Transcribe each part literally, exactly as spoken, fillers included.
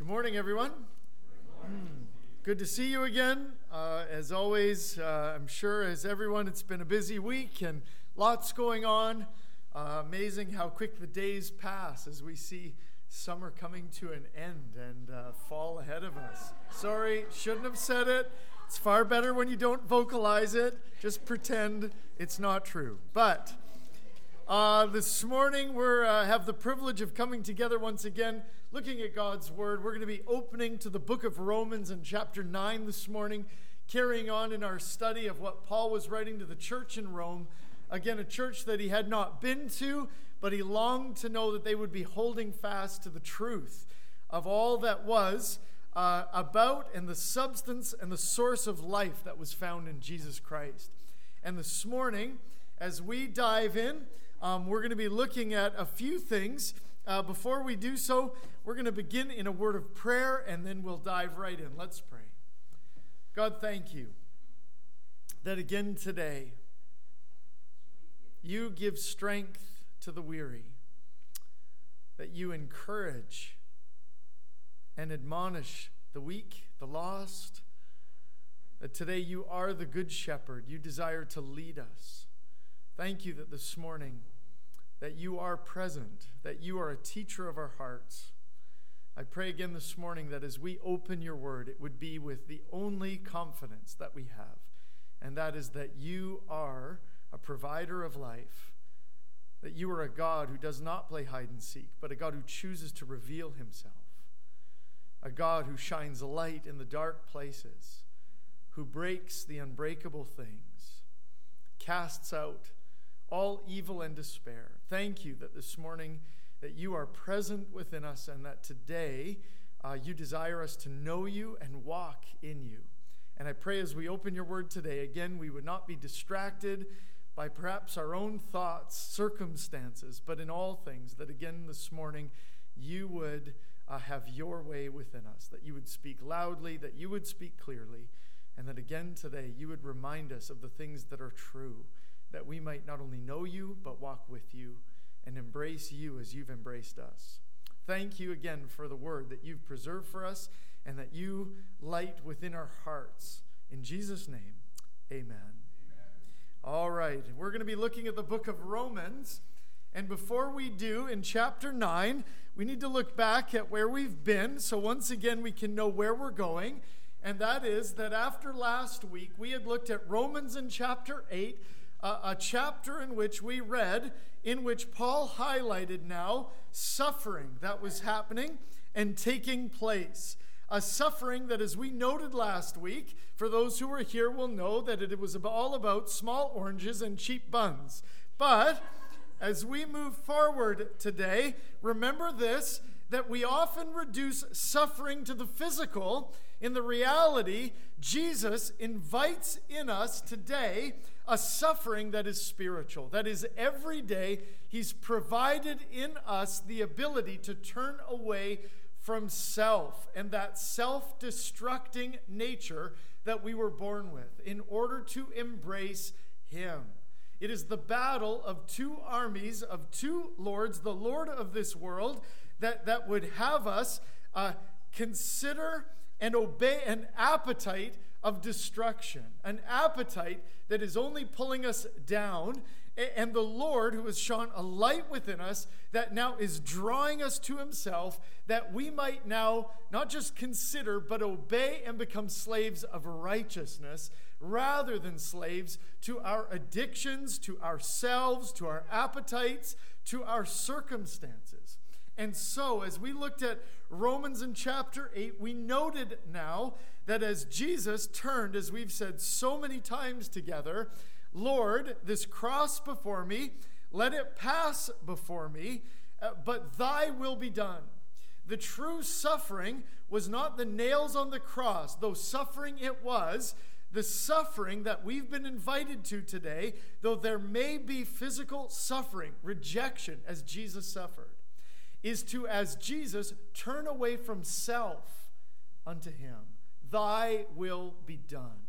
morning, everyone. Good, morning. Good to see you again. Uh, as always, uh, I'm sure as everyone, it's been a busy week and lots going on. Uh, amazing how quick the days pass as we see summer coming to an end and uh, fall ahead of us. Sorry, shouldn't have said it. It's far better when you don't vocalize it. Just pretend it's not true. But uh, this morning we uh, have the privilege of coming together once again, looking at God's Word. We're going to be opening to the book of Romans in chapter nine this morning, carrying on in our study of what Paul was writing to the church in Rome. Again, a church that he had not been to, but he longed to know that they would be holding fast to the truth of all that was uh, about and the substance and the source of life that was found in Jesus Christ. And this morning, as we dive in, um, we're going to be looking at a few things. Uh, before we do so, we're going to begin in a word of prayer, and then we'll dive right in. Let's pray. God, thank you that again today, you give strength to the weary, that you encourage and admonish the weak, the lost, that today you are the good shepherd. You desire to lead us. Thank you that this morning that you are present, that you are a teacher of our hearts. I pray again this morning that as we open your word, it would be with the only confidence that we have, and that is that you are a provider of life, that you are a God who does not play hide and seek, but a God who chooses to reveal himself, a God who shines light in the dark places, who breaks the unbreakable things, casts out all evil and despair. Thank you that this morning that you are present within us, and that today uh, you desire us to know you and walk in you. And I pray as we open your word today, again, we would not be distracted by perhaps our own thoughts, circumstances, but in all things, that again this morning you would uh, have your way within us, that you would speak loudly, that you would speak clearly, and that again today you would remind us of the things that are true, that we might not only know you, but walk with you and embrace you as you've embraced us. Thank you again for the word that you've preserved for us, and that you light within our hearts. In Jesus' name, amen. All right, we're going to be looking at the book of Romans. And before we do, in chapter nine, we need to look back at where we've been, so once again we can know where we're going. And that is that after last week, we had looked at Romans in chapter eight, uh, a chapter in which we read, in which Paul highlighted now suffering that was happening and taking place. A suffering that, as we noted last week, for those who were here will know that it was all about small oranges and cheap buns. But as we move forward today, remember this, that we often reduce suffering to the physical. In the reality, Jesus invites in us today a suffering that is spiritual. That is, every day he's provided in us the ability to turn away from self and that self-destructing nature that we were born with in order to embrace him. It is the battle of two armies, of two lords, the Lord of this world, that, that would have us uh, consider and obey an appetite of destruction, an appetite that is only pulling us down, and the Lord who has shone a light within us that now is drawing us to himself, that we might now not just consider but obey and become slaves of righteousness rather than slaves to our addictions, to ourselves, to our appetites, to our circumstances. And so as we looked at Romans in chapter eight, we noted now that as Jesus turned, as we've said so many times together, Lord, this cross before me, let it pass before me, uh, but thy will be done. The true suffering was not the nails on the cross, though suffering it was. The suffering that we've been invited to today, though there may be physical suffering, rejection as Jesus suffered, is to, as Jesus, turn away from self unto him. Thy will be done.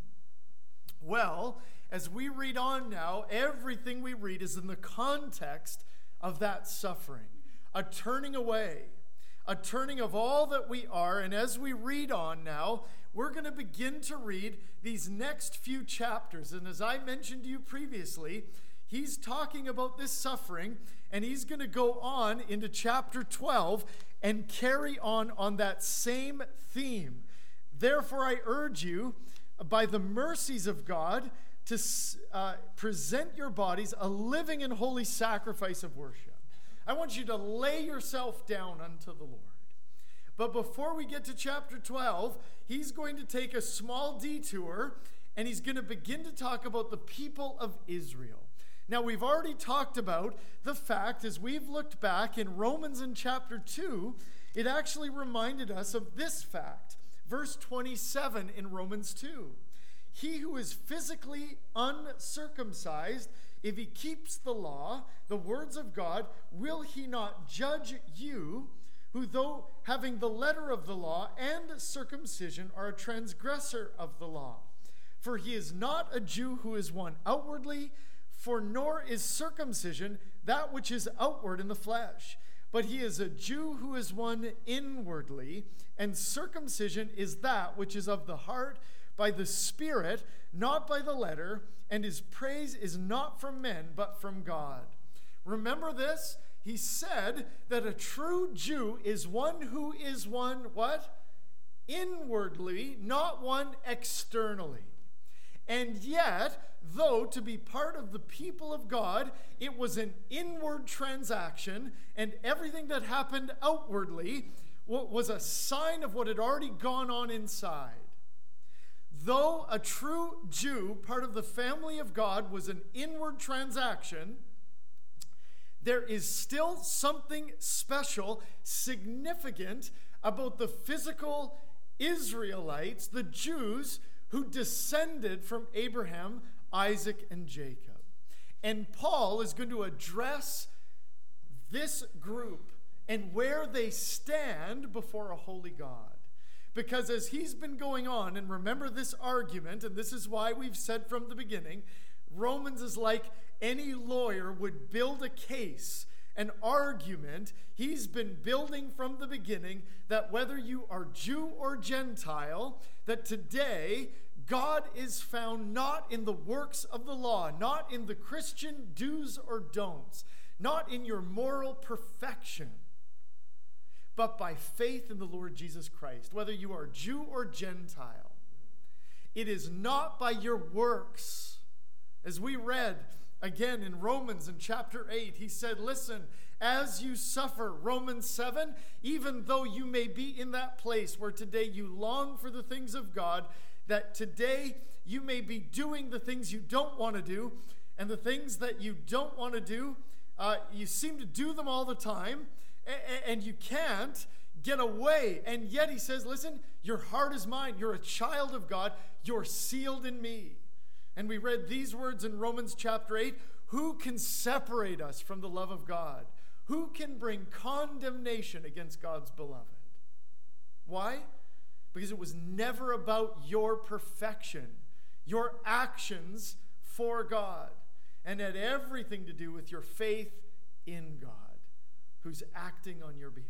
Well, as we read on now, everything we read is in the context of that suffering, a turning away, a turning of all that we are. And as we read on now, we're going to begin to read these next few chapters. And as I mentioned to you previously, he's talking about this suffering, and he's going to go on into chapter twelve and carry on on that same theme. Therefore, I urge you, by the mercies of God, to uh, present your bodies a living and holy sacrifice of worship. I want you to lay yourself down unto the Lord. But before we get to chapter twelve, he's going to take a small detour, and he's going to begin to talk about the people of Israel. Now, we've already talked about the fact, as we've looked back in Romans in chapter two, it actually reminded us of this fact. Verse twenty-seven in Romans two. He who is physically uncircumcised, if he keeps the law, the words of God, will he not judge you, who though having the letter of the law and circumcision are a transgressor of the law? For he is not a Jew who is one outwardly, for nor is circumcision that which is outward in the flesh, but he is a Jew who is one inwardly, and circumcision is that which is of the heart, by the Spirit, not by the letter, and his praise is not from men, but from God. Remember this? He said that a true Jew is one who is one, what? Inwardly, not one externally. And yet, though to be part of the people of God, it was an inward transaction, and everything that happened outwardly was a sign of what had already gone on inside. Though a true Jew, part of the family of God, was an inward transaction, there is still something special, significant about the physical Israelites, the Jews, who descended from Abraham, Isaac, and Jacob. And Paul is going to address this group and where they stand before a holy God. Because as he's been going on, and remember this argument, and this is why we've said from the beginning, Romans is like any lawyer would build a case, an argument. He's been building from the beginning that whether you are Jew or Gentile, that today God is found not in the works of the law, not in the Christian do's or don'ts, not in your moral perfection, but by faith in the Lord Jesus Christ, whether you are Jew or Gentile. It is not by your works. As we read again in Romans in chapter eight, he said, listen, as you suffer, Romans seven, even though you may be in that place where today you long for the things of God, that today you may be doing the things you don't want to do, and the things that you don't want to do, uh, you seem to do them all the time, and you can't get away. And yet he says, listen, your heart is mine. You're a child of God. You're sealed in me. And we read these words in Romans chapter eight. Who can separate us from the love of God? Who can bring condemnation against God's beloved? Why? Because it was never about your perfection, your actions for God, and had everything to do with your faith in God, who's acting on your behalf.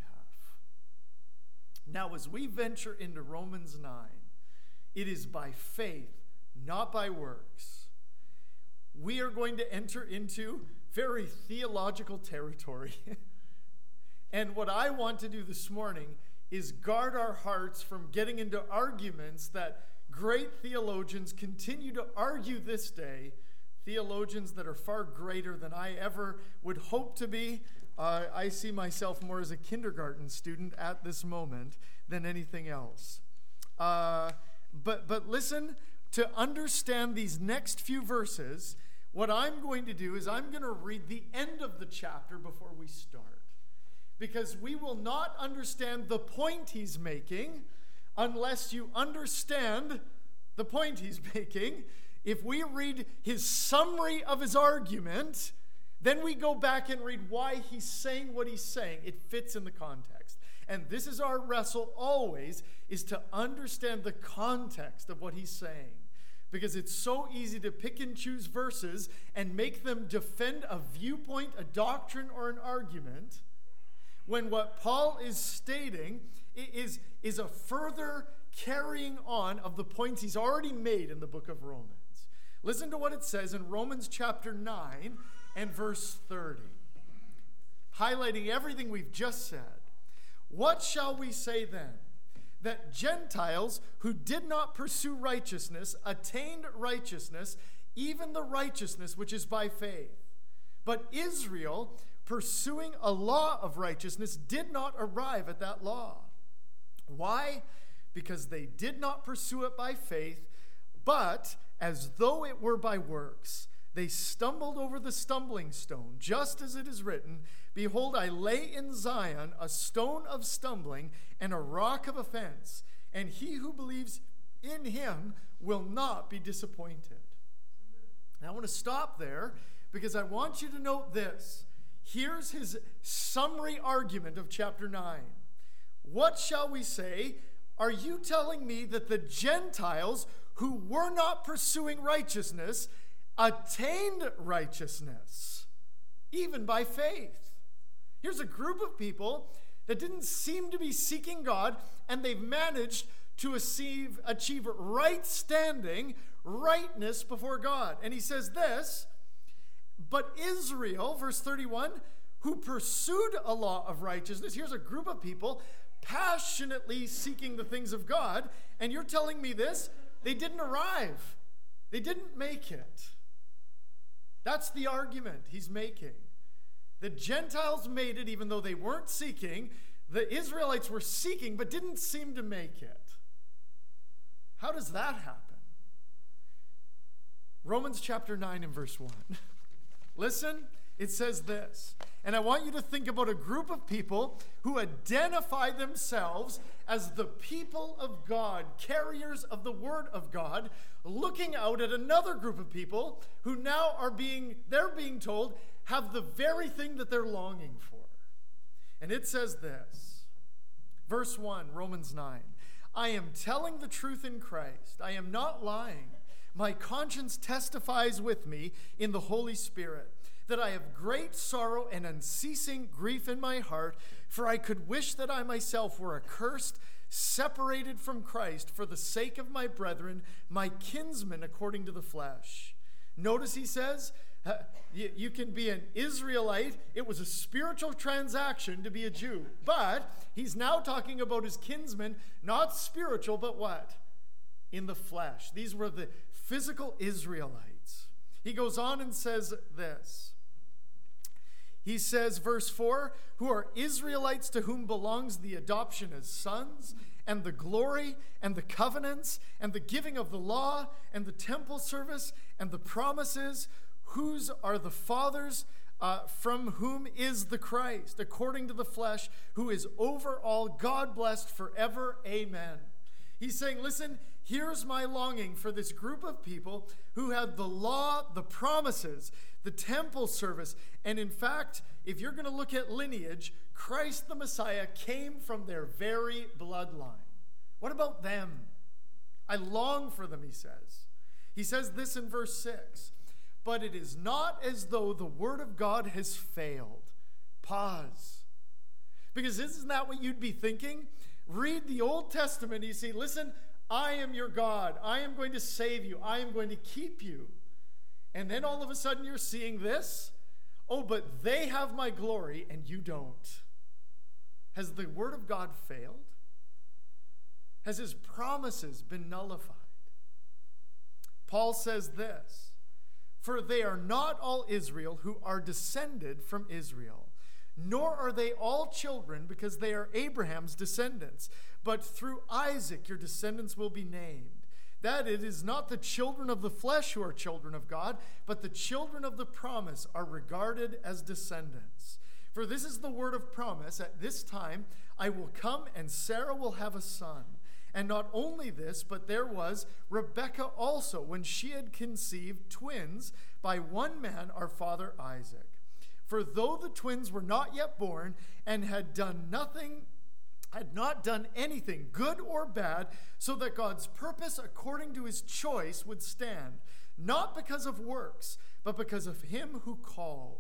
Now, as we venture into Romans nine, it is by faith, not by works. We are going to enter into very theological territory. And what I want to do this morning is guard our hearts from getting into arguments that great theologians continue to argue this day, theologians that are far greater than I ever would hope to be. Uh, I see myself more as a kindergarten student at this moment than anything else. Uh, but, but listen, to understand these next few verses, what I'm going to do is I'm going to read the end of the chapter before we start. Because we will not understand the point he's making unless you understand the point he's making. If we read his summary of his argument, then we go back and read why he's saying what he's saying. It fits in the context. And this is our wrestle always, is to understand the context of what he's saying. Because it's so easy to pick and choose verses and make them defend a viewpoint, a doctrine, or an argument, when what Paul is stating is, is a further carrying on of the points he's already made in the book of Romans. Listen to what it says in Romans chapter nine and verse thirty, highlighting everything we've just said. What shall we say then? That Gentiles who did not pursue righteousness attained righteousness, even the righteousness which is by faith. But Israel, pursuing a law of righteousness, did not arrive at that law. Why? Because they did not pursue it by faith, but as though it were by works. They stumbled over the stumbling stone, just as it is written, Behold, I lay in Zion a stone of stumbling and a rock of offense, and he who believes in him will not be disappointed. Now, I want to stop there because I want you to note this. Here's his summary argument of chapter nine. What shall we say? Are you telling me that the Gentiles who were not pursuing righteousness attained righteousness, even by faith? Here's a group of people that didn't seem to be seeking God, and they've managed to achieve, achieve right standing, rightness before God. And he says this, but Israel, verse thirty-one, who pursued a law of righteousness, here's a group of people passionately seeking the things of God, and you're telling me this, they didn't arrive. They didn't make it. That's the argument he's making. The Gentiles made it even though they weren't seeking. The Israelites were seeking but didn't seem to make it. How does that happen? Romans chapter nine and verse one. Listen, it says this. And I want you to think about a group of people who identify themselves as the people of God, carriers of the word of God, looking out at another group of people who now are being, they're being told, have the very thing that they're longing for. And it says this, verse one, Romans nine, I am telling the truth in Christ. I am not lying. My conscience testifies with me in the Holy Spirit that I have great sorrow and unceasing grief in my heart, for I could wish that I myself were accursed, separated from Christ for the sake of my brethren, my kinsmen according to the flesh. Notice he says, uh, you, you can be an Israelite. It was a spiritual transaction to be a Jew. But he's now talking about his kinsmen, not spiritual, but what? In the flesh. These were the physical Israelites. He goes on and says this. He says, verse four, who are Israelites to whom belongs the adoption as sons, and the glory, and the covenants, and the giving of the law, and the temple service, and the promises, whose are the fathers, uh, from whom is the Christ, according to the flesh, who is over all, God blessed forever. Amen. He's saying, listen, here's my longing for this group of people who had the law, the promises, the temple service. And in fact, if you're going to look at lineage, Christ the Messiah came from their very bloodline. What about them? I long for them, he says. He says this in verse six. But it is not as though the word of God has failed. Pause. Because isn't that what you'd be thinking? Read the Old Testament, you see, listen, I am your God. I am going to save you. I am going to keep you. And then all of a sudden you're seeing this. Oh, but they have my glory and you don't. Has the word of God failed? Has his promises been nullified? Paul says this, for they are not all Israel who are descended from Israel, nor are they all children because they are Abraham's descendants, but through Isaac your descendants will be named. That it is not the children of the flesh who are children of God, but the children of the promise are regarded as descendants. For this is the word of promise, at this time I will come and Sarah will have a son. And not only this, but there was Rebekah also, when she had conceived twins by one man, our father Isaac. For though the twins were not yet born and had done nothing, had not done anything, good or bad, so that God's purpose according to his choice would stand, not because of works, but because of him who calls.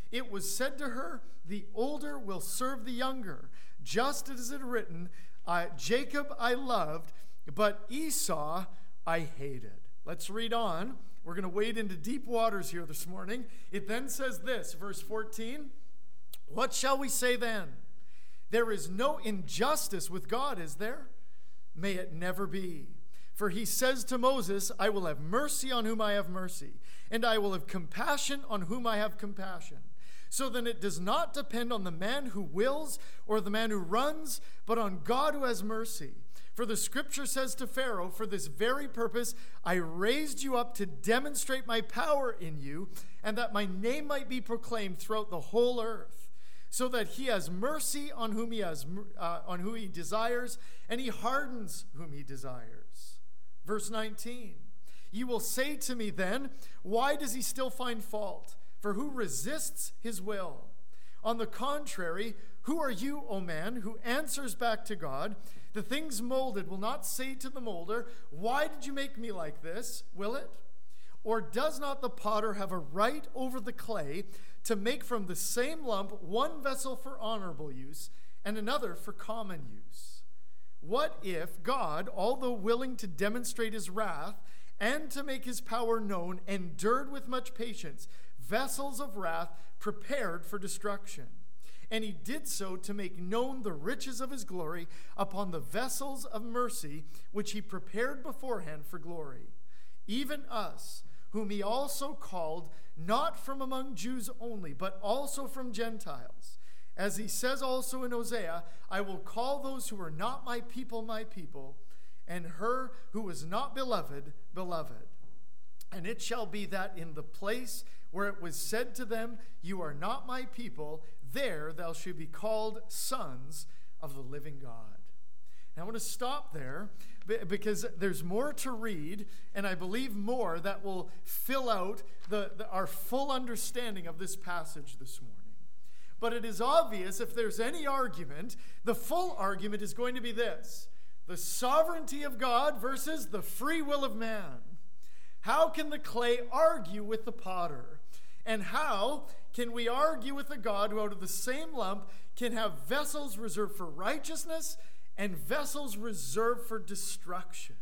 It was said to her, the older will serve the younger, just as it is written, uh, Jacob I loved, but Esau I hated. Let's read on. We're going to wade into deep waters here this morning. It then says this, verse fourteen, what shall we say then? There is no injustice with God, is there? May it never be. For he says to Moses, I will have mercy on whom I have mercy, and I will have compassion on whom I have compassion. So then it does not depend on the man who wills or the man who runs, but on God who has mercy. For the scripture says to Pharaoh, for this very purpose I raised you up to demonstrate my power in you, and that my name might be proclaimed throughout the whole earth, so that he has mercy on whom he has uh, on who he desires, and he hardens whom he desires. Verse nineteen, you will say to me then, why does he still find fault? For who resists his will? On the contrary, who are you, O man, who answers back to God? The things molded will not say to the molder, why did you make me like this? Will it? Or does not the potter have a right over the clay to make from the same lump one vessel for honorable use and another for common use? What if God, although willing to demonstrate his wrath and to make his power known, endured with much patience vessels of wrath prepared for destruction? And he did so to make known the riches of his glory upon the vessels of mercy, which he prepared beforehand for glory. Even us, whom he also called, not from among Jews only, but also from Gentiles. As he says also in Hosea, I will call those who are not my people, my people, and her who was not beloved, beloved. And it shall be that in the place where it was said to them, you are not my people, there thou shalt be called sons of the living God. Now I want to stop there because there's more to read, and I believe more that will fill out the, the, our full understanding of this passage this morning. But it is obvious, if there's any argument, the full argument is going to be this: the sovereignty of God versus the free will of man. How can the clay argue with the potter? And how can we argue with a God who out of the same lump can have vessels reserved for righteousness and vessels reserved for destruction?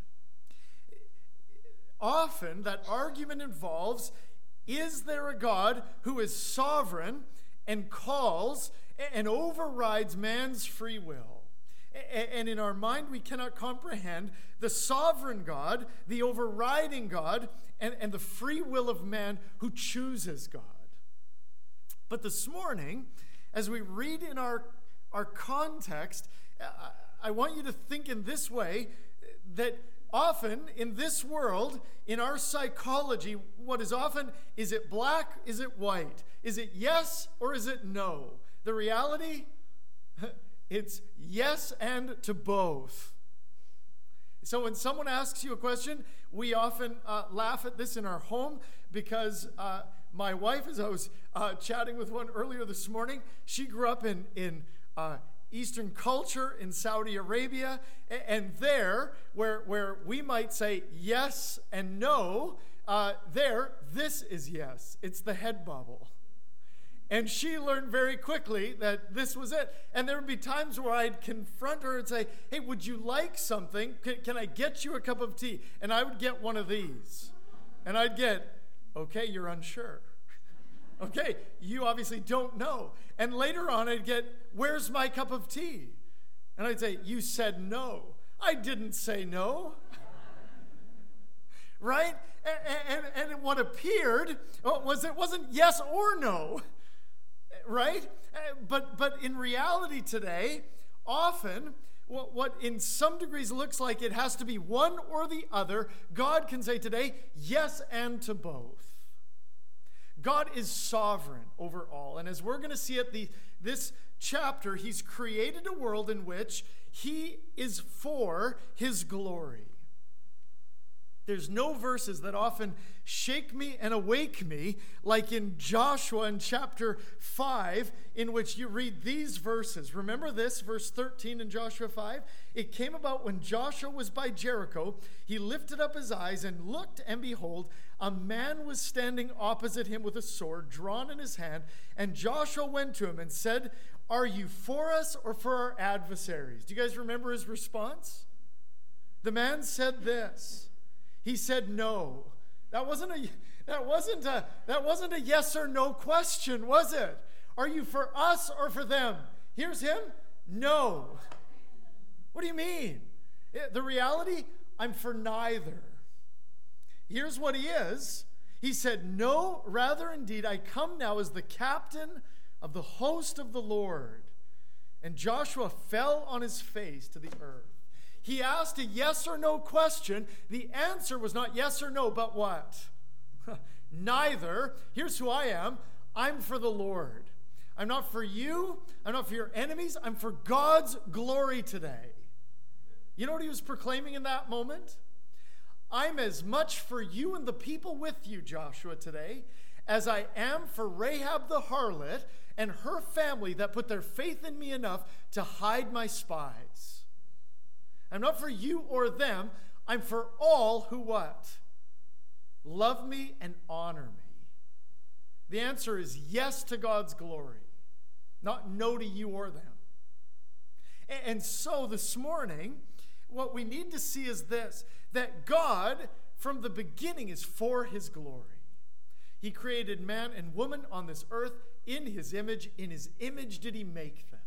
Often that argument involves, is there a God who is sovereign and calls and overrides man's free will? And in our mind, we cannot comprehend the sovereign God, the overriding God, and, and the free will of man who chooses God. But this morning, as we read in our, our context, I, I want you to think in this way, that often in this world, in our psychology, what is often, is it black, is it white? Is it yes or is it no? The reality, it's yes and to both. So when someone asks you a question, we often uh, laugh at this in our home because uh, my wife, as I was uh, chatting with one earlier this morning, she grew up in, in uh, Eastern culture in Saudi Arabia, and there, where, where we might say yes and no, uh, there, this is yes. It's the head bobble. And she learned very quickly that this was it. And there would be times where I'd confront her and say, hey, would you like something? Can, can I get you a cup of tea? And I would get one of these. And I'd get, okay, you're unsure. Okay, you obviously don't know. And later on, I'd get, where's my cup of tea? And I'd say, you said no. I didn't say no. Right? And, and, and what appeared was it wasn't yes or no. Right? But but in reality today, often what, what in some degrees looks like it has to be one or the other, God can say today, yes and to both. God is sovereign over all. And as we're going to see at the this chapter, he's created a world in which he is for his glory. There's no verses that often shake me and awake me like in Joshua in chapter five, in which you read these verses. Remember this, verse thirteen in Joshua five? It came about when Joshua was by Jericho, he lifted up his eyes and looked, and behold, a man was standing opposite him with a sword drawn in his hand. And Joshua went to him and said, "Are you for us or for our adversaries?" Do you guys remember his response? The man said this. He said no. That wasn't a that wasn't a that wasn't a yes or no question, was it? Are you for us or for them? Here's him. No. What do you mean? The reality, I'm for neither. Here's what he is. He said, "No, rather indeed, I come now as the captain of the host of the Lord." And Joshua fell on his face to the earth. He asked a yes or no question. The answer was not yes or no, but what? Neither. Here's who I am. I'm for the Lord. I'm not for you. I'm not for your enemies. I'm for God's glory today. You know what he was proclaiming in that moment? I'm as much for you and the people with you, Joshua, today, as I am for Rahab the harlot and her family that put their faith in me enough to hide my spies. I'm not for you or them. I'm for all who what? Love me and honor me. The answer is yes to God's glory, not no to you or them. And so this morning, what we need to see is this, that God from the beginning is for his glory. He created man and woman on this earth in his image. In his image did he make them.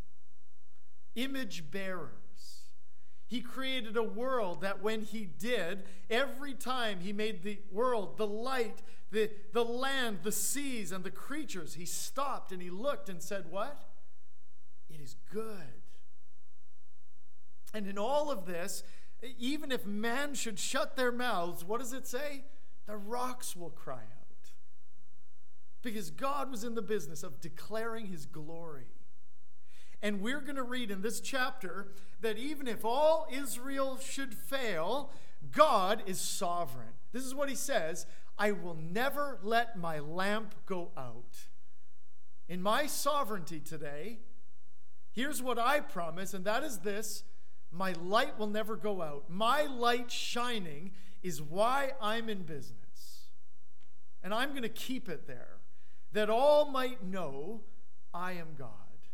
Image bearers. He created a world that when he did, every time he made the world, the light, the, the land, the seas, and the creatures, he stopped and he looked and said, what? It is good. And in all of this, even if man should shut their mouths, what does it say? The rocks will cry out. Because God was in the business of declaring his glory. And we're going to read in this chapter that even if all Israel should fail, God is sovereign. This is what he says, "I will never let my lamp go out." In my sovereignty today, here's what I promise, and that is this: my light will never go out. My light shining is why I'm in business. And I'm going to keep it there, that all might know I am God.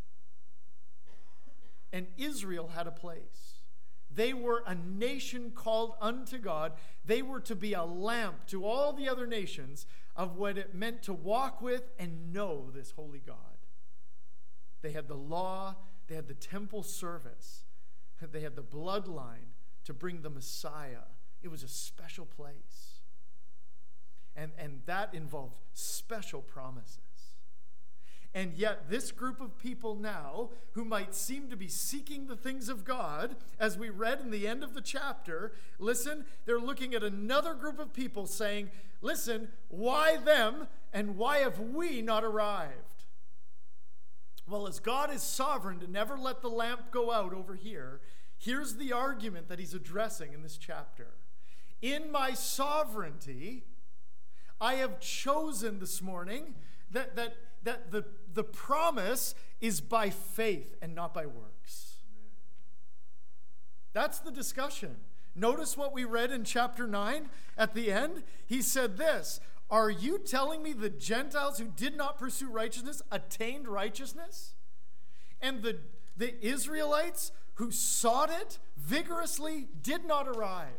And Israel had a place. They were a nation called unto God. They were to be a lamp to all the other nations of what it meant to walk with and know this holy God. They had the law. They had the temple service. They had the bloodline to bring the Messiah. It was a special place. And, and that involved special promises. And yet this group of people now, who might seem to be seeking the things of God, as we read in the end of the chapter, listen, they're looking at another group of people saying, listen, why them and why have we not arrived? Well, as God is sovereign to never let the lamp go out over here, here's the argument that he's addressing in this chapter. In my sovereignty, I have chosen this morning that, that, that the, the promise is by faith and not by works. That's the discussion. Notice what we read in chapter nine at the end. He said this, "Are you telling me the Gentiles who did not pursue righteousness attained righteousness? And the, the Israelites who sought it vigorously did not arrive?"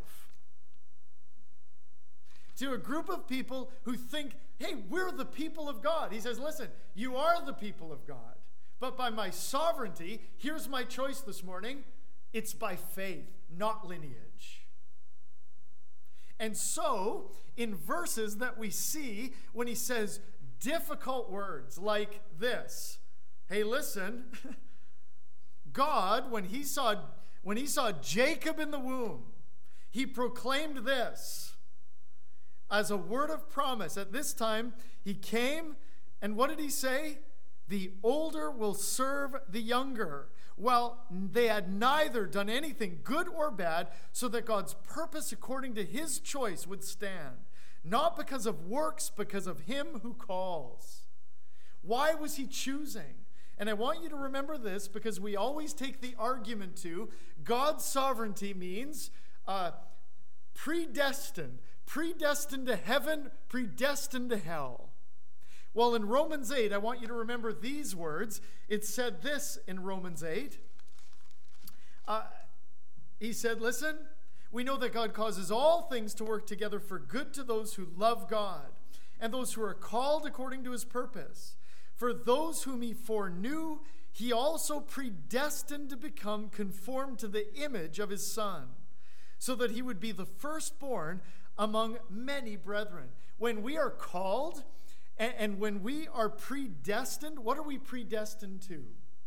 To a group of people who think, hey, we're the people of God. He says, listen, you are the people of God. But by my sovereignty, here's my choice this morning. It's by faith, not lineage. And so, in verses that we see when he says difficult words like this, hey, listen, God, when he saw, when he saw Jacob in the womb, he proclaimed this as a word of promise. At this time, he came, and what did he say? The older will serve the younger. while they had neither done anything good or bad, so that God's purpose according to his choice would stand. Not because of works, because of him who calls. Why was he choosing? And I want you to remember this, because we always take the argument to God's sovereignty means uh, predestined. Predestined to heaven, predestined to hell. Well, in Romans eight, I want you to remember these words. It said this in Romans eight. Uh, he said, listen, we know that God causes all things to work together for good to those who love God and those who are called according to his purpose. For those whom he foreknew, he also predestined to become conformed to the image of his Son, so that he would be the firstborn among many brethren. When we are called, and when we are predestined, what are we predestined to?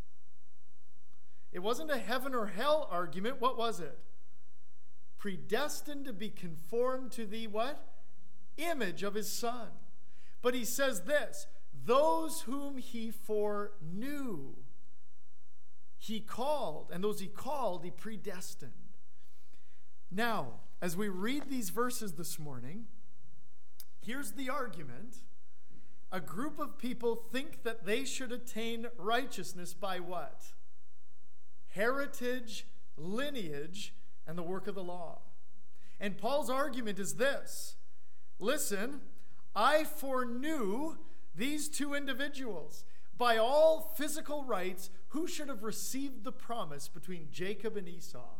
It wasn't a heaven or hell argument. What was it? Predestined to be conformed to the what? Image of his Son. But he says this, those whom he foreknew, he called. And those he called, he predestined. Now, as we read these verses this morning, here's the argument. A group of people think that they should attain righteousness by what? Heritage, lineage, and the work of the law. And Paul's argument is this. Listen, I foreknew these two individuals. By all physical rights, who should have received the promise between Jacob and Esau?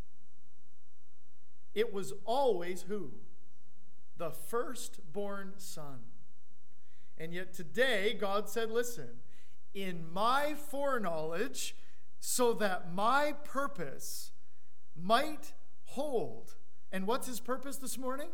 It was always who? The firstborn son. And yet today, God said, listen, in my foreknowledge, so that my purpose might hold. And what's his purpose this morning?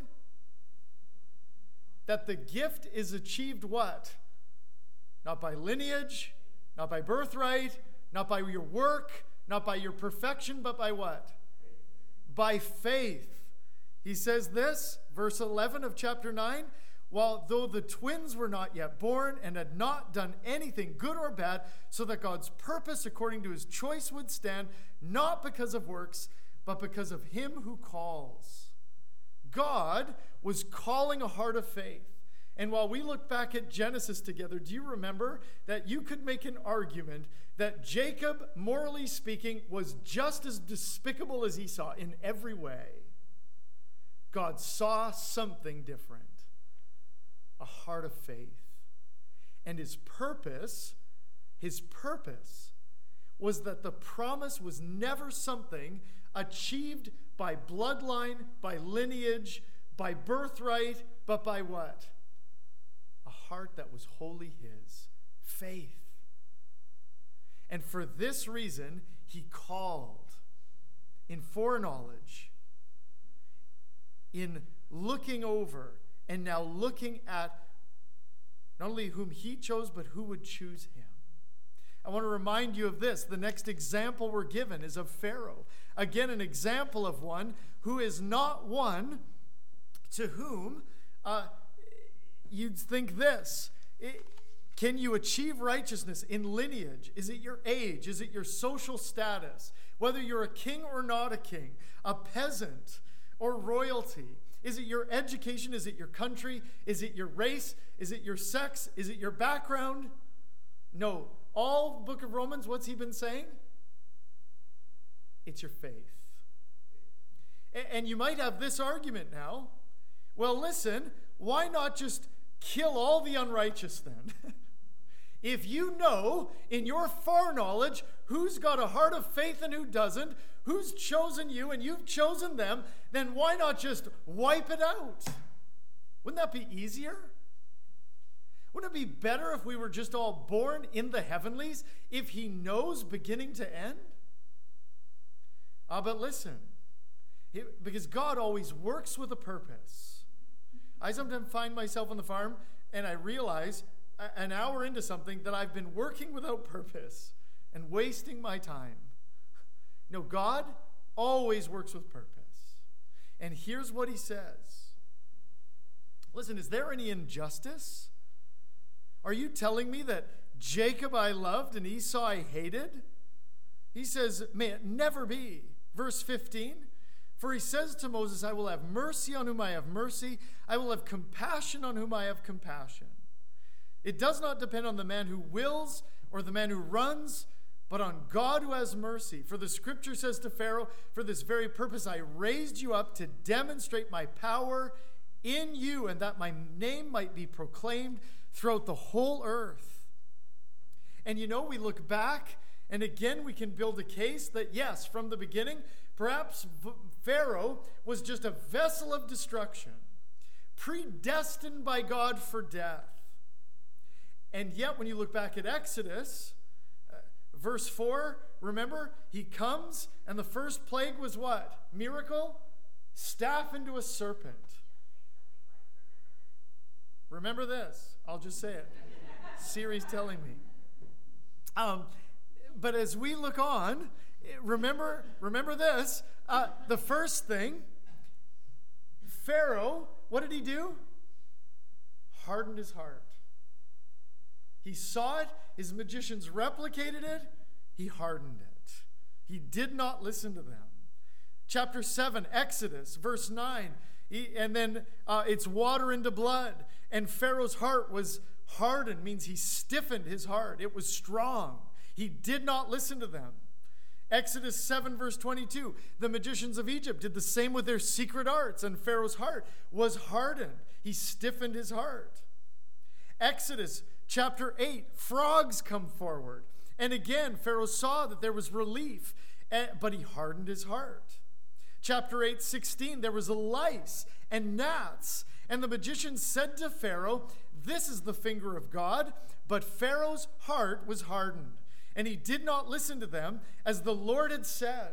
That the gift is achieved what? Not by lineage, not by birthright, not by your work, not by your perfection, but by what? By faith. He says this, verse eleven of chapter nine, while though the twins were not yet born and had not done anything good or bad, so that God's purpose according to his choice would stand, not because of works, but because of him who calls. God was calling a heart of faith. And while we look back at Genesis together, do you remember that you could make an argument that Jacob, morally speaking, was just as despicable as Esau in every way? God saw something different. A heart of faith. And his purpose, his purpose was that the promise was never something achieved by bloodline, by lineage, by birthright, but by what? A heart that was wholly his. Faith. And for this reason, he called in foreknowledge, in looking over, and now looking at not only whom he chose, but who would choose him. I want to remind you of this. The next example we're given is of Pharaoh. Again, an example of one who is not one to whom uh, you'd think this. It, can you achieve righteousness in lineage? Is it your age? Is it your social status? Whether you're a king or not a king, a peasant or royalty. Is it your education? Is it your country? Is it your race? Is it your sex? Is it your background? No. All book of Romans, what's he been saying? It's your faith. And you might have this argument now. Well, listen, why not just kill all the unrighteous then? If you know in your foreknowledge who's got a heart of faith and who doesn't, who's chosen you and you've chosen them, then why not just wipe it out? Wouldn't that be easier? Wouldn't it be better if we were just all born in the heavenlies, if he knows beginning to end? Ah, but listen, he, because God always works with a purpose. I sometimes find myself on the farm and I realize an hour into something that I've been working without purpose and wasting my time. No, God always works with purpose. And here's what he says. Listen, is there any injustice? Are you telling me that Jacob I loved and Esau I hated? He says, may it never be. Verse fifteen, for he says to Moses, I will have mercy on whom I have mercy. I will have compassion on whom I have compassion. It does not depend on the man who wills or the man who runs, but on God who has mercy. For the scripture says to Pharaoh, for this very purpose I raised you up to demonstrate my power in you, and that my name might be proclaimed throughout the whole earth. And you know, we look back, and again we can build a case that yes, from the beginning, perhaps Pharaoh was just a vessel of destruction, predestined by God for death. And yet, when you look back at Exodus, uh, verse four, remember, he comes, and the first plague was what? Miracle? Staff into a serpent. Remember this. I'll just say it. Siri's telling me. Um, but as we look on, remember, remember this. Uh, the first thing, Pharaoh, what did he do? Hardened his heart. He saw it. His magicians replicated it. He hardened it. He did not listen to them. Chapter seven, Exodus, verse nine. He, and then uh, it's water into blood. And Pharaoh's heart was hardened, means he stiffened his heart. It was strong. He did not listen to them. Exodus seven, verse twenty-two. The magicians of Egypt did the same with their secret arts, and Pharaoh's heart was hardened. He stiffened his heart. Exodus chapter eight, frogs come forward. And again, Pharaoh saw that there was relief, but he hardened his heart. Chapter eight, sixteen, there was a lice and gnats. And the magicians said to Pharaoh, this is the finger of God. But Pharaoh's heart was hardened, and he did not listen to them as the Lord had said.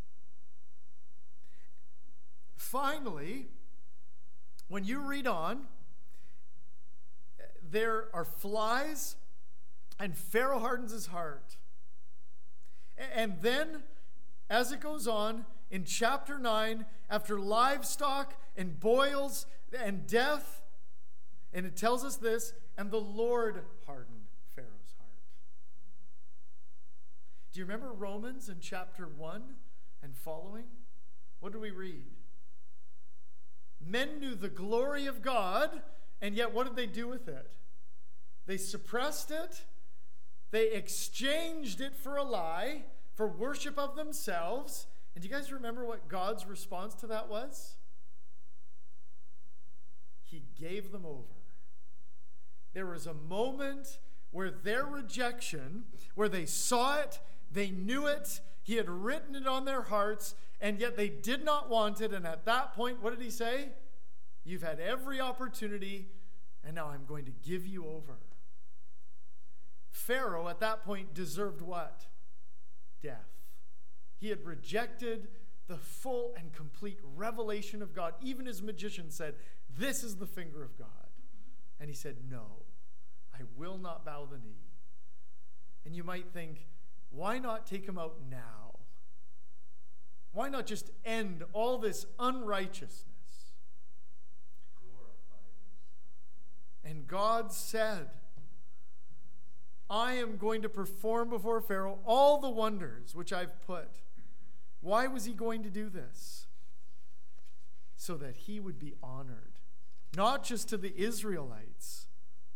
Finally, when you read on, there are flies, and Pharaoh hardens his heart. And then, as it goes on, in chapter nine, after livestock and boils and death, and it tells us this, and the Lord hardened Pharaoh's heart. Do you remember Romans in chapter one and following? What do we read? Men knew the glory of God, and yet what did they do with it? They suppressed it. They exchanged it for a lie, for worship of themselves. And do you guys remember what God's response to that was? He gave them over. There was a moment where their rejection, where they saw it, they knew it, he had written it on their hearts, and yet they did not want it. And at that point, what did he say? You've had every opportunity, and now I'm going to give you over. Pharaoh at that point deserved what? Death. He had rejected the full and complete revelation of God. Even his magician said, this is the finger of God. And he said, no, I will not bow the knee. And you might think, why not take him out now? Why not just end all this unrighteousness? And God said, I am going to perform before Pharaoh all the wonders which I've put. Why was he going to do this? So that he would be honored, not just to the Israelites.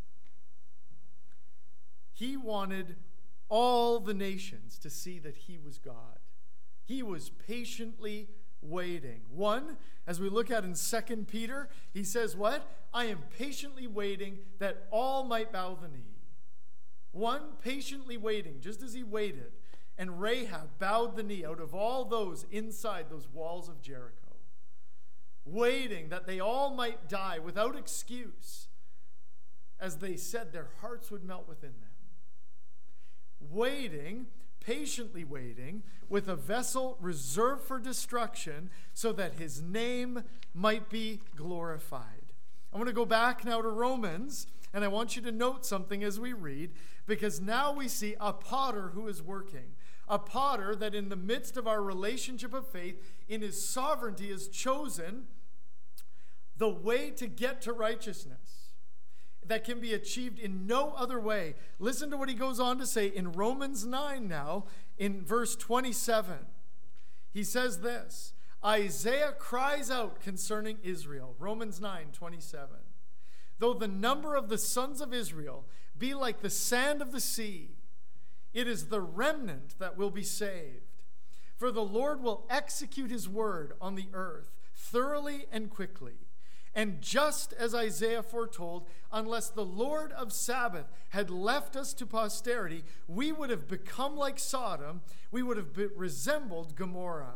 He wanted all the nations to see that he was God. He was patiently waiting. One, as we look at in Second Peter, he says what? I am patiently waiting that all might bow the knee. One, patiently waiting, just as he waited, and Rahab bowed the knee out of all those inside those walls of Jericho, waiting that they all might die without excuse, as they said their hearts would melt within them. Waiting, patiently waiting, with a vessel reserved for destruction, so that his name might be glorified. I want to go back now to Romans, and I want you to note something as we read, because now we see a potter who is working. A potter that in the midst of our relationship of faith, in his sovereignty, has chosen the way to get to righteousness. that can be achieved in no other way. Listen to what he goes on to say in Romans nine now, in verse twenty-seven. He says this, Isaiah cries out concerning Israel. Romans nine, twenty-seven. Though the number of the sons of Israel be like the sand of the sea, it is the remnant that will be saved. For the Lord will execute his word on the earth thoroughly and quickly. And just as Isaiah foretold, unless the Lord of Sabbath had left us to posterity, we would have become like Sodom. We would have be- resembled Gomorrah.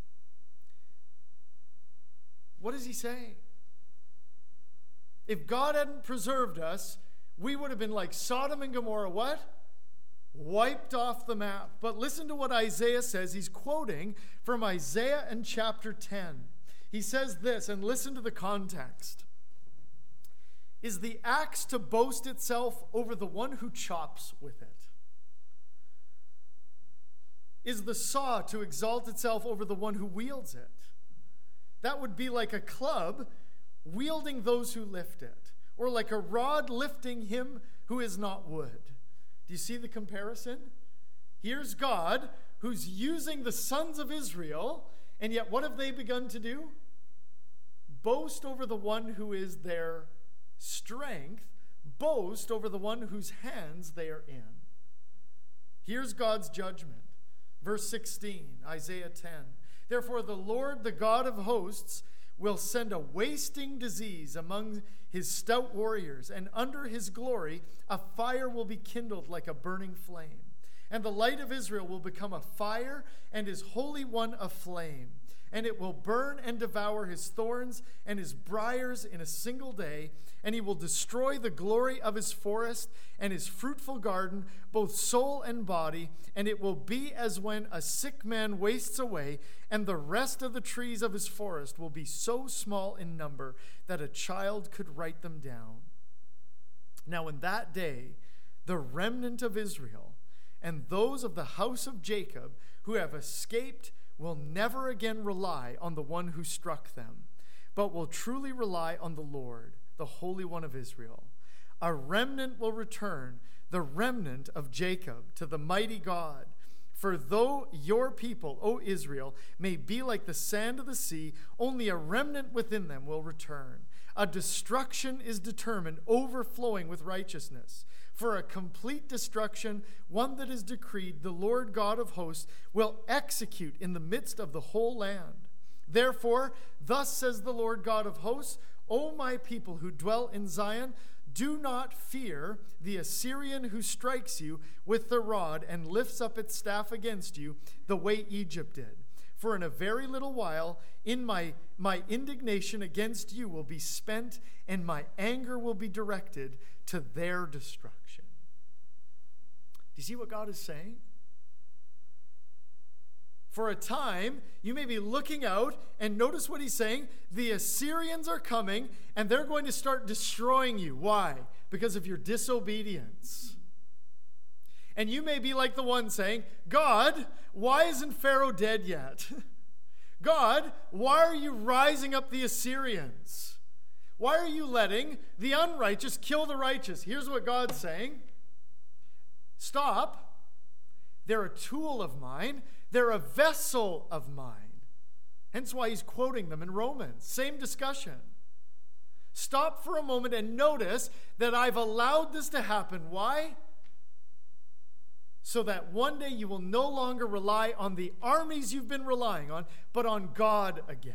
What is he saying? If God hadn't preserved us, we would have been like Sodom and Gomorrah. What? Wiped off the map. But listen to what Isaiah says. He's quoting from Isaiah in chapter ten. He says this, and listen to the context. Is the axe to boast itself over the one who chops with it? Is the saw to exalt itself over the one who wields it? That would be like a club wielding those who lift it, or like a rod lifting him who is not wood. Do you see the comparison? Here's God who's using the sons of Israel, and yet what have they begun to do? Boast over the one who is their strength, boast over the one whose hands they are in. Here's God's judgment. Verse sixteen, Isaiah ten. Therefore the Lord, the God of hosts, will send a wasting disease among his stout warriors, and under his glory a fire will be kindled like a burning flame. And the light of Israel will become a fire, and his Holy One a flame. And it will burn and devour his thorns and his briars in a single day, and he will destroy the glory of his forest and his fruitful garden, both soul and body, and it will be as when a sick man wastes away, and the rest of the trees of his forest will be so small in number that a child could write them down. Now in that day, the remnant of Israel and those of the house of Jacob who have escaped will never again rely on the one who struck them, but will truly rely on the Lord, the Holy One of Israel. A remnant will return, the remnant of Jacob, to the mighty God. For though your people, O Israel, may be like the sand of the sea, only a remnant within them will return. A destruction is determined, overflowing with righteousness. For a complete destruction, one that is decreed, the Lord God of hosts will execute in the midst of the whole land. Therefore, thus says the Lord God of hosts, O my people who dwell in Zion, do not fear the Assyrian who strikes you with the rod and lifts up its staff against you the way Egypt did. For in a very little while, in my, my indignation against you will be spent, and my anger will be directed to their destruction. Do you see what God is saying? For a time, you may be looking out, and notice what he's saying. The Assyrians are coming, and they're going to start destroying you. Why? Because of your disobedience. And you may be like the one saying, God, why isn't Pharaoh dead yet? God, why are you rising up the Assyrians? Why are you letting the unrighteous kill the righteous? Here's what God's saying. Stop. They're a tool of mine. They're a vessel of mine. Hence why he's quoting them in Romans. Same discussion. Stop for a moment and notice that I've allowed this to happen. Why? So that one day you will no longer rely on the armies you've been relying on, but on God again.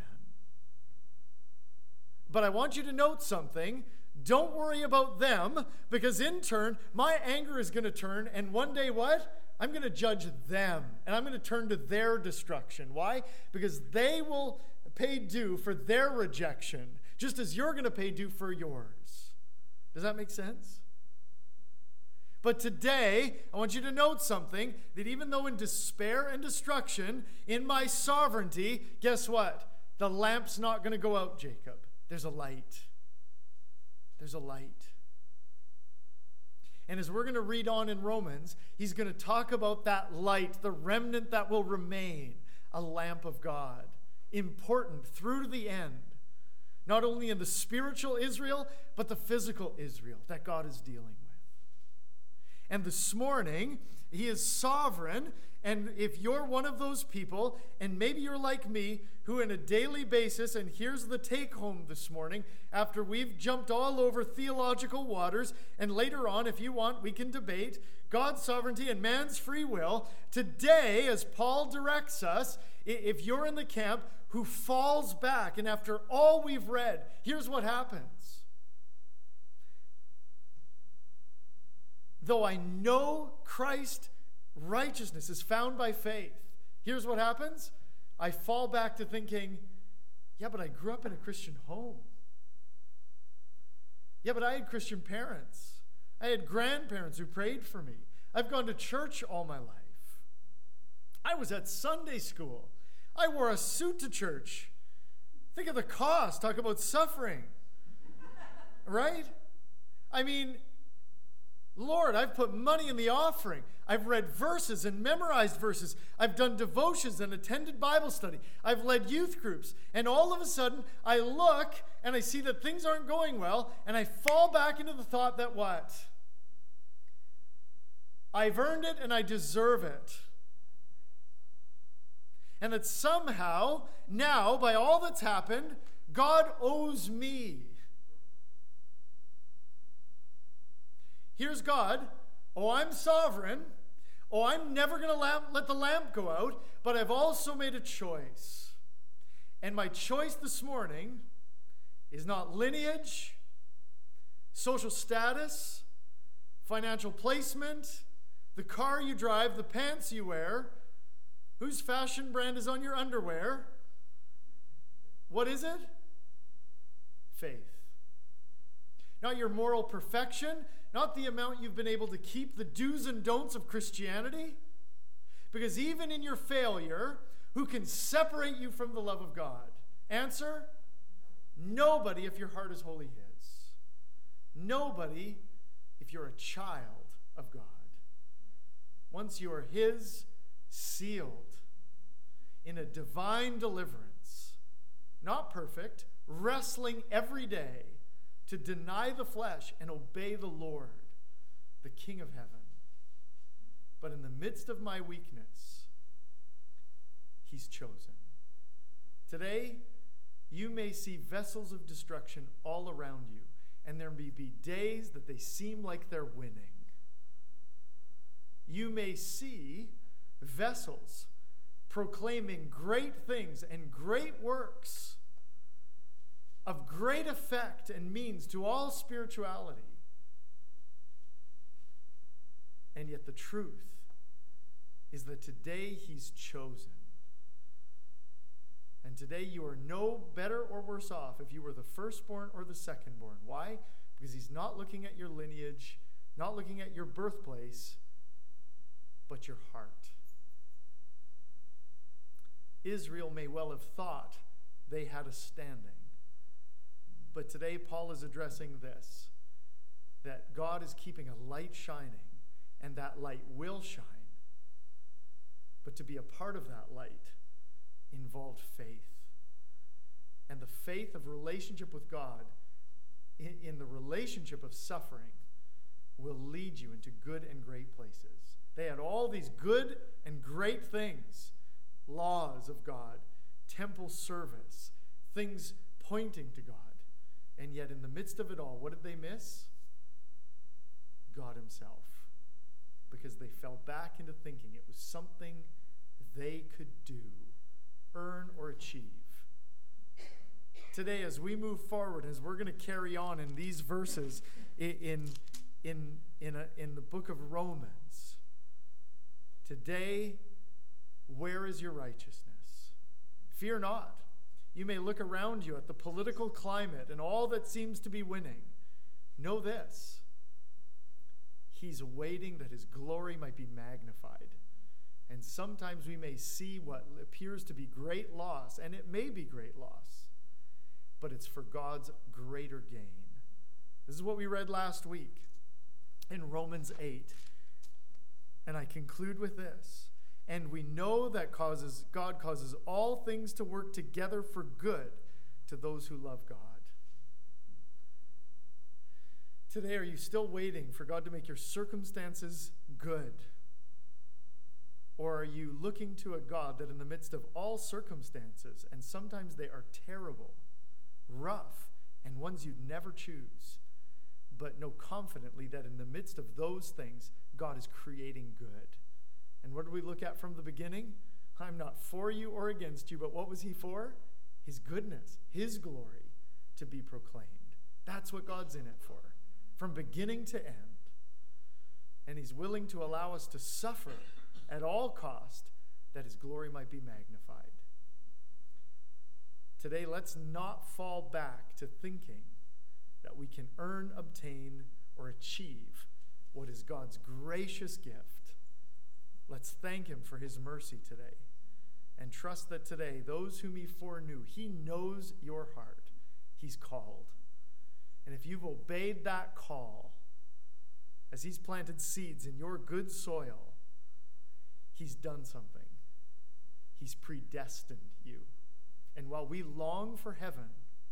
But I want you to note something. Don't worry about them, because in turn, my anger is going to turn, and one day what? I'm going to judge them, and I'm going to turn to their destruction. Why? Because they will pay due for their rejection, just as you're going to pay due for yours. Does that make sense? But today, I want you to note something, that even though in despair and destruction, in my sovereignty, guess what? The lamp's not going to go out, Jacob. There's a light. There's a light. And as we're going to read on in Romans, he's going to talk about that light, the remnant that will remain, a lamp of God, important through to the end, not only in the spiritual Israel, but the physical Israel that God is dealing with. And this morning, he is sovereign. And if you're one of those people, and maybe you're like me, who on a daily basis, and here's the take home this morning, after we've jumped all over theological waters, and later on, if you want, we can debate God's sovereignty and man's free will. Today, as Paul directs us, if you're in the camp who falls back, and after all we've read, here's what happens. Though I know Christ's righteousness is found by faith, here's what happens. I fall back to thinking, yeah, but I grew up in a Christian home. Yeah, but I had Christian parents. I had grandparents who prayed for me. I've gone to church all my life. I was at Sunday school. I wore a suit to church. Think of the cost. Talk about suffering. Right? I mean, Lord, I've put money in the offering. I've read verses and memorized verses. I've done devotions and attended Bible study. I've led youth groups. And all of a sudden, I look and I see that things aren't going well, and I fall back into the thought that what? I've earned it and I deserve it. And that somehow, now, by all that's happened, God owes me. Here's God. Oh, I'm sovereign. Oh, I'm never going to let the lamp go out, but I've also made a choice. And my choice this morning is not lineage, social status, financial placement, the car you drive, the pants you wear, whose fashion brand is on your underwear. What is it? Faith. Not your moral perfection, not the amount you've been able to keep the do's and don'ts of Christianity. Because even in your failure, who can separate you from the love of God? Answer? Nobody if your heart is wholly His. Nobody if you're a child of God. Once you are His, sealed in a divine deliverance, not perfect, wrestling every day to deny the flesh and obey the Lord, the King of heaven. But in the midst of my weakness, He's chosen. Today, you may see vessels of destruction all around you, and there may be days that they seem like they're winning. You may see vessels proclaiming great things and great works of great effect and means to all spirituality. And yet the truth is that today He's chosen. And today you are no better or worse off if you were the firstborn or the secondborn. Why? Because He's not looking at your lineage, not looking at your birthplace, but your heart. Israel may well have thought they had a standing. But today Paul is addressing this, that God is keeping a light shining, and that light will shine. But to be a part of that light involved faith. And the faith of relationship with God, in, in the relationship of suffering, will lead you into good and great places. They had all these good and great things, laws of God, temple service, things pointing to God. And yet in the midst of it all, what did they miss? God Himself. Because they fell back into thinking it was something they could do, earn, or achieve. Today, as we move forward, as we're going to carry on in these verses in, in, in, a, in the book of Romans, today, where is your righteousness? Fear not. You may look around you at the political climate and all that seems to be winning. Know this. He's waiting that His glory might be magnified. And sometimes we may see what appears to be great loss, and it may be great loss, but it's for God's greater gain. This is what we read last week in Romans eight. And I conclude with this. And we know that causes God causes all things to work together for good to those who love God. Today, are you still waiting for God to make your circumstances good? Or are you looking to a God that in the midst of all circumstances, and sometimes they are terrible, rough, and ones you'd never choose, but know confidently that in the midst of those things, God is creating good? And what did we look at from the beginning? I'm not for you or against you, but what was he for? His goodness, his glory to be proclaimed. That's what God's in it for, from beginning to end. And he's willing to allow us to suffer at all cost that his glory might be magnified. Today, let's not fall back to thinking that we can earn, obtain, or achieve what is God's gracious gift. Let's thank him for his mercy today and trust that today, those whom he foreknew, he knows your heart. He's called. And if you've obeyed that call, as he's planted seeds in your good soil, he's done something. He's predestined you. And while we long for heaven,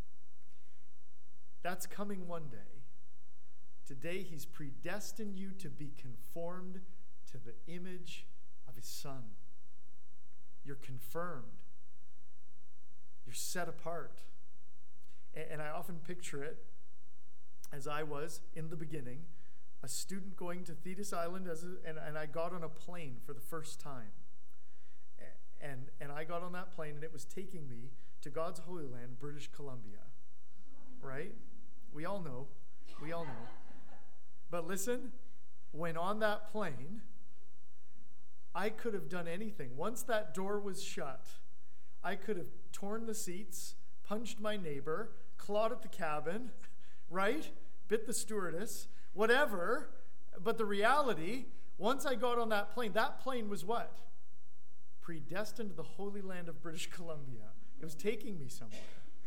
that's coming one day. Today, he's predestined you to be conformed to the image of his Son. You're confirmed. You're set apart. And I often picture it, as I was in the beginning, a student going to Thetis Island, as a, and, and I got on a plane for the first time. And, and I got on that plane, and it was taking me to God's Holy Land, British Columbia. Right? We all know. We all know. But listen, when on that plane, I could have done anything. Once that door was shut, I could have torn the seats, punched my neighbor, clawed at the cabin, right? Bit the stewardess, whatever. But the reality, once I got on that plane, that plane was what? Predestined to the Holy Land of British Columbia. It was taking me somewhere.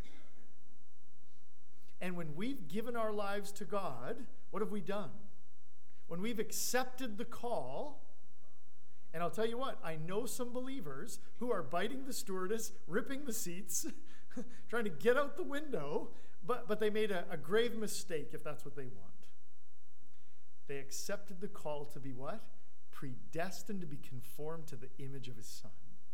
And when we've given our lives to God, what have we done? When we've accepted the call, and I'll tell you what, I know some believers who are biting the stewardess, ripping the seats, trying to get out the window, but, but they made a, a grave mistake if that's what they want. They accepted the call to be what? Predestined to be conformed to the image of his Son.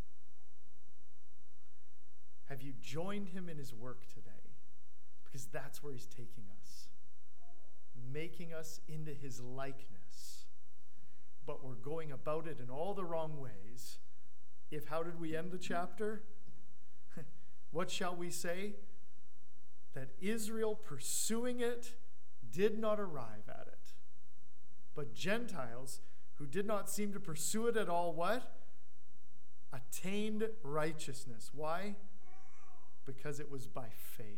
Have you joined him in his work today? Because that's where he's taking us. Making us into his likeness. But we're going about it in all the wrong ways. If, how did we end the chapter? What shall we say? That Israel, pursuing it, did not arrive at it. But Gentiles, who did not seem to pursue it at all, what? Attained righteousness. Why? Because it was by faith.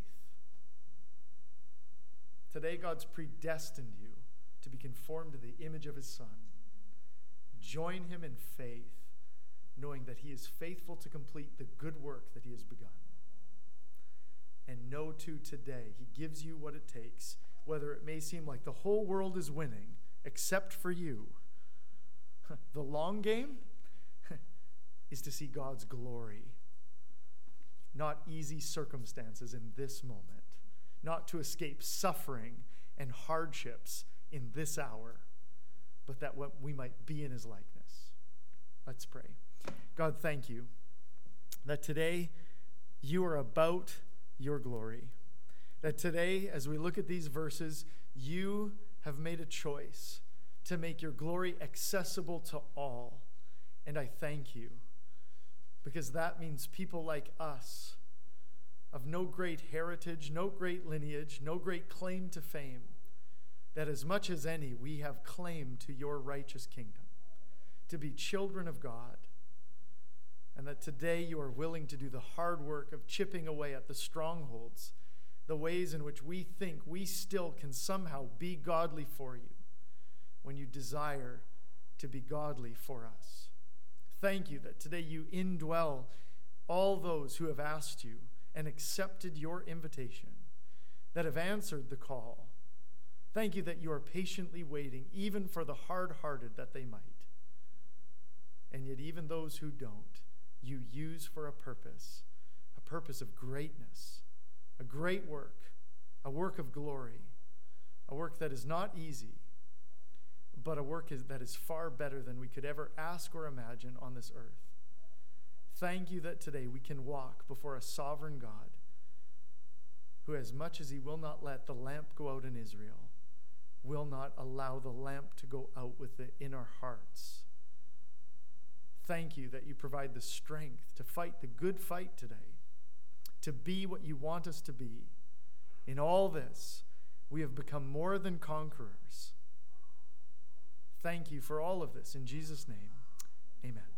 Today, God's predestined you to be conformed to the image of his Son. Join him in faith, knowing that he is faithful to complete the good work that he has begun. And know, too, today, he gives you what it takes, whether it may seem like the whole world is winning, except for you. The long game is to see God's glory, not easy circumstances in this moment, not to escape suffering and hardships in this hour, but that what we might be in his likeness. Let's pray. God, thank you that today you are about your glory. That today, as we look at these verses, you have made a choice to make your glory accessible to all. And I thank you, because that means people like us, of no great heritage, no great lineage, no great claim to fame, that as much as any, we have claim to your righteous kingdom, to be children of God, and that today you are willing to do the hard work of chipping away at the strongholds, the ways in which we think we still can somehow be godly for you, when you desire to be godly for us. Thank you that today you indwell all those who have asked you and accepted your invitation, that have answered the call. Thank you that you are patiently waiting, even for the hard-hearted that they might. And yet even those who don't, you use for a purpose, a purpose of greatness, a great work, a work of glory. a work that is not easy, but a work is, that is far better than we could ever ask or imagine on this earth. Thank you that today we can walk before a sovereign God who, as much as he will not let the lamp go out in Israel, will not allow the lamp to go out with it in our hearts. Thank you that you provide the strength to fight the good fight today, to be what you want us to be. In all this, we have become more than conquerors. Thank you for all of this. In Jesus' name, amen.